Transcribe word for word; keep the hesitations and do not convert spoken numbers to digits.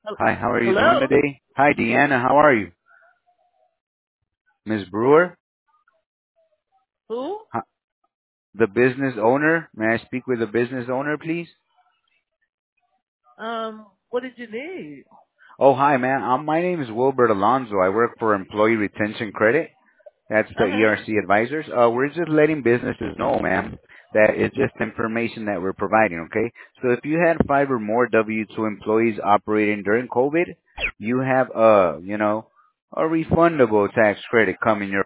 Hel- Hi, how are you doing Hello? today? Hi, Deanna, how are you? Miss Brewer, Who? Hi- the business owner. May I speak with the business owner, please? Um, what did you need? Oh, hi, man. Um, my name is Wilbert Alonso. I work for Employee Retention Credit. That's the Okay. E R C advisors. Uh, we're just letting businesses know, ma'am, that it's just information that we're providing, okay? So if you had five or more W two employees operating during COVID, you have, uh, you know, a refundable tax credit coming your